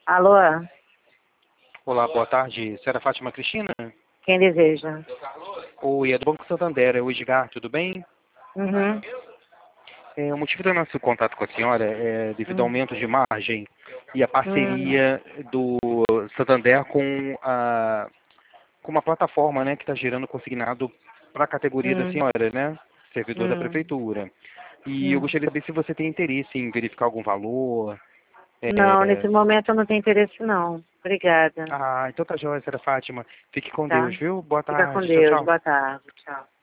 Alô? Olá, boa tarde. Senhora Fátima Cristina? Quem deseja? Oi, é do Banco Santander, é o Edgar, tudo bem? Uhum. O motivo do nosso contato com a senhora é devido ao Hum. aumento de margem e a Hum. parceria do Santander com uma plataforma, né, que está gerando consignado para a categoria da Hum. senhora, né? Servidor da Hum. prefeitura. E eu Hum. gostaria de saber se você tem interesse em verificar algum valor. Não, É, nesse momento eu não tenho interesse não. Obrigada. Ah, então tá joia, senhora Fátima. Fique com Tá? Deus, viu? Boa Fica com tarde. Tchau, Deus. tchau. Boa tarde. Tchau.